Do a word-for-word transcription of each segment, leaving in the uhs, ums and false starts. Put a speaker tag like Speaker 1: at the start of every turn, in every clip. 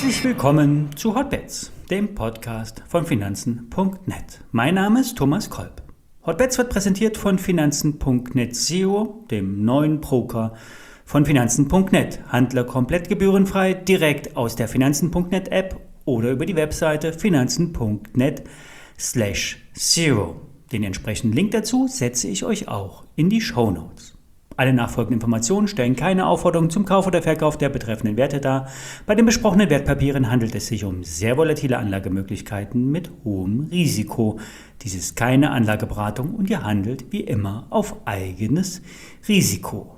Speaker 1: Herzlich willkommen zu Hotbets, dem Podcast von Finanzen punkt net. Mein Name ist Thomas Kolb. Hotbets wird präsentiert von Finanzen punkt net S E O, dem neuen Broker von Finanzen punkt net. Handler komplett gebührenfrei, direkt aus der Finanzen punkt net App oder über die Webseite finanzen punkt net slash zero. Den entsprechenden Link dazu setze ich euch auch in die Shownotes. Alle nachfolgenden Informationen stellen keine Aufforderung zum Kauf oder Verkauf der betreffenden Werte dar. Bei den besprochenen Wertpapieren handelt es sich um sehr volatile Anlagemöglichkeiten mit hohem Risiko. Dies ist keine Anlageberatung und ihr handelt wie immer auf eigenes Risiko.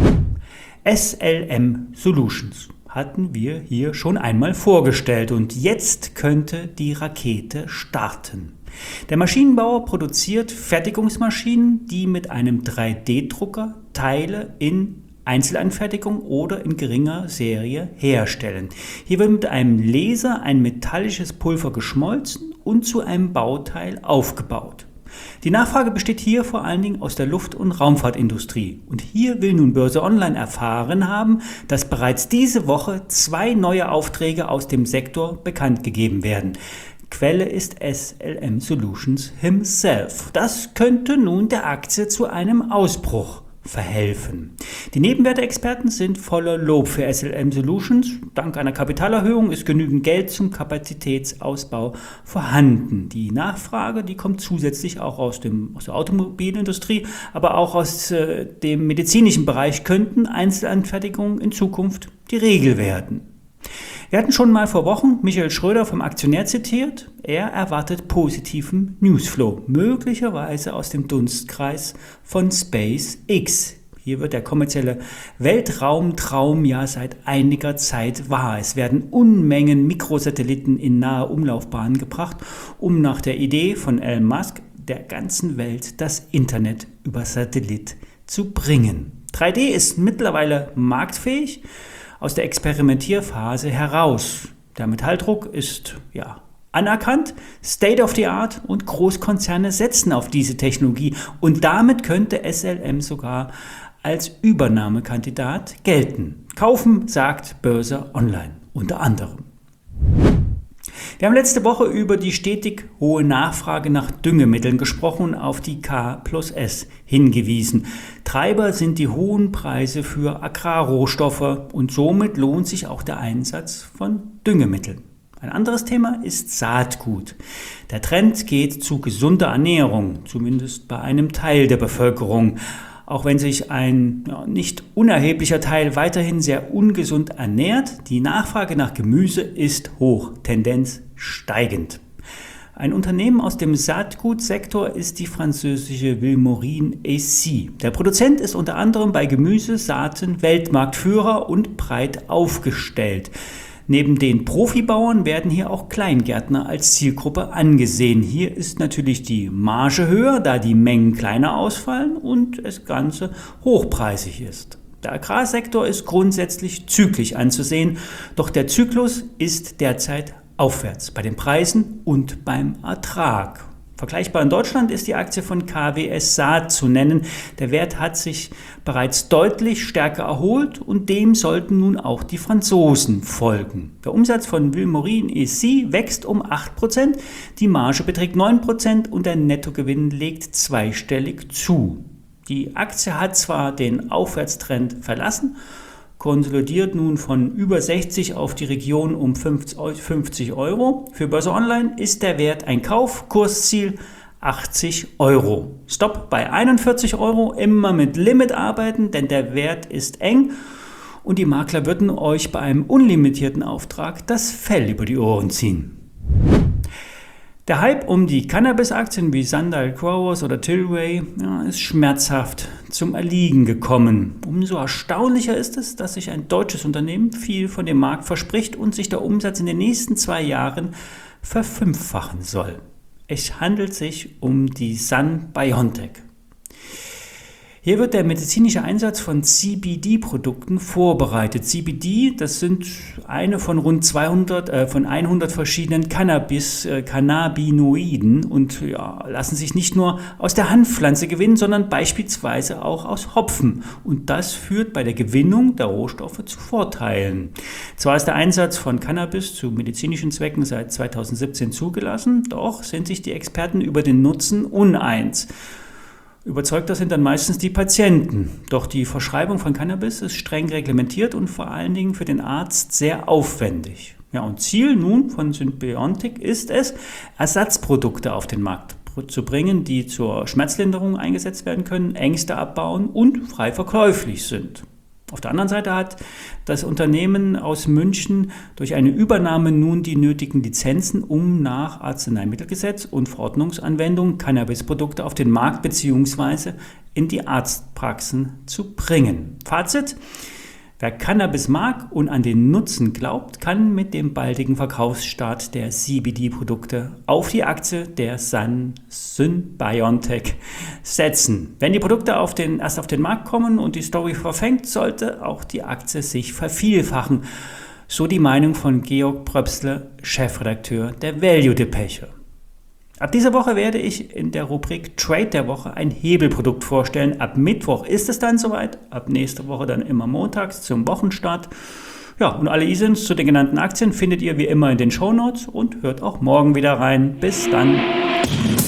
Speaker 1: S L M Solutions hatten wir hier schon einmal vorgestellt und jetzt könnte die Rakete starten. Der Maschinenbauer produziert Fertigungsmaschinen, die mit einem drei D Drucker Teile in Einzelanfertigung oder in geringer Serie herstellen. Hier wird mit einem Laser ein metallisches Pulver geschmolzen und zu einem Bauteil aufgebaut. Die Nachfrage besteht hier vor allen Dingen aus der Luft- und Raumfahrtindustrie. Und hier will nun Börse Online erfahren haben, dass bereits diese Woche zwei neue Aufträge aus dem Sektor bekannt gegeben werden. Quelle ist S L M Solutions himself. Das könnte nun der Aktie zu einem Ausbruch verhelfen. Die Nebenwerteexperten sind voller Lob für S L M Solutions. Dank einer Kapitalerhöhung ist genügend Geld zum Kapazitätsausbau vorhanden. Die Nachfrage, die kommt zusätzlich auch aus, dem, aus der Automobilindustrie, aber auch aus äh, dem medizinischen Bereich könnten Einzelanfertigungen in Zukunft die Regel werden. Wir hatten schon mal vor Wochen Michael Schröder vom Aktionär zitiert. Er erwartet positiven Newsflow, möglicherweise aus dem Dunstkreis von SpaceX. Hier wird der kommerzielle Weltraumtraum ja seit einiger Zeit wahr. Es werden Unmengen Mikrosatelliten in nahe Umlaufbahnen gebracht, um nach der Idee von Elon Musk der ganzen Welt das Internet über Satellit zu bringen. drei D ist mittlerweile marktfähig. Aus der Experimentierphase heraus. Der Metalldruck ist ja anerkannt, State of the Art und Großkonzerne setzen auf diese Technologie und damit könnte S L M sogar als Übernahmekandidat gelten. Kaufen, sagt Börse Online unter anderem. Wir haben letzte Woche über die stetig hohe Nachfrage nach Düngemitteln gesprochen und auf die K plus S hingewiesen. Treiber sind die hohen Preise für Agrarrohstoffe und somit lohnt sich auch der Einsatz von Düngemitteln. Ein anderes Thema ist Saatgut. Der Trend geht zu gesunder Ernährung, zumindest bei einem Teil der Bevölkerung. Auch wenn sich ein ja, nicht unerheblicher Teil weiterhin sehr ungesund ernährt, die Nachfrage nach Gemüse ist hoch, Tendenz steigend. Ein Unternehmen aus dem Saatgutsektor ist die französische Vilmorin et Cie. Der Produzent ist unter anderem bei Gemüsesaaten Weltmarktführer und breit aufgestellt. Neben den Profibauern werden hier auch Kleingärtner als Zielgruppe angesehen. Hier ist natürlich die Marge höher, da die Mengen kleiner ausfallen und das Ganze hochpreisig ist. Der Agrarsektor ist grundsätzlich zyklisch anzusehen, doch der Zyklus ist derzeit aufwärts bei den Preisen und beim Ertrag. Vergleichbar in Deutschland ist die Aktie von K W S Saat zu nennen. Der Wert hat sich bereits deutlich stärker erholt und dem sollten nun auch die Franzosen folgen. Der Umsatz von Vilmorin et Cie wächst um acht Prozent, die Marge beträgt neun Prozent und der Nettogewinn legt zweistellig zu. Die Aktie hat zwar den Aufwärtstrend verlassen, konsolidiert nun von über sechzig auf die Region um fünfzig Euro. Für Börse Online ist der Wert ein Kauf, Kursziel achtzig Euro. Stopp bei einundvierzig Euro, immer mit Limit arbeiten, denn der Wert ist eng und die Makler würden euch bei einem unlimitierten Auftrag das Fell über die Ohren ziehen. Der Hype um die Cannabis-Aktien wie Sundial Growers oder Tilray ja, ist schmerzhaft zum Erliegen gekommen. Umso erstaunlicher ist es, dass sich ein deutsches Unternehmen viel von dem Markt verspricht und sich der Umsatz in den nächsten zwei Jahren verfünffachen soll. Es handelt sich um die Sun BioNTech. Hier wird der medizinische Einsatz von C B D-Produkten vorbereitet. C B D, das sind eine von rund zweihundert, äh, von hundert verschiedenen Cannabis, äh, Cannabinoiden und ja, lassen sich nicht nur aus der Hanfpflanze gewinnen, sondern beispielsweise auch aus Hopfen. Und das führt bei der Gewinnung der Rohstoffe zu Vorteilen. Zwar ist der Einsatz von Cannabis zu medizinischen Zwecken seit zweitausendsiebzehn zugelassen, doch sind sich die Experten über den Nutzen uneins. Überzeugter sind dann meistens die Patienten. Doch die Verschreibung von Cannabis ist streng reglementiert und vor allen Dingen für den Arzt sehr aufwendig. Ja, und Ziel nun von Synbiontech ist es, Ersatzprodukte auf den Markt zu bringen, die zur Schmerzlinderung eingesetzt werden können, Ängste abbauen und frei verkäuflich sind. Auf der anderen Seite hat das Unternehmen aus München durch eine Übernahme nun die nötigen Lizenzen, um nach Arzneimittelgesetz und Verordnungsanwendung Cannabisprodukte auf den Markt bzw. in die Arztpraxen zu bringen. Fazit: Wer Cannabis mag und an den Nutzen glaubt, kann mit dem baldigen Verkaufsstart der C B D-Produkte auf die Aktie der Synbiontech setzen. Wenn die Produkte auf den, erst auf den Markt kommen und die Story verfängt, sollte auch die Aktie sich vervielfachen. So die Meinung von Georg Pröpsle, Chefredakteur der Value-Depeche. Ab dieser Woche werde ich in der Rubrik Trade der Woche ein Hebelprodukt vorstellen. Ab Mittwoch ist es dann soweit, ab nächste Woche dann immer montags zum Wochenstart. Ja, und alle I S I Ns zu den genannten Aktien findet ihr wie immer in den Shownotes und hört auch morgen wieder rein. Bis dann.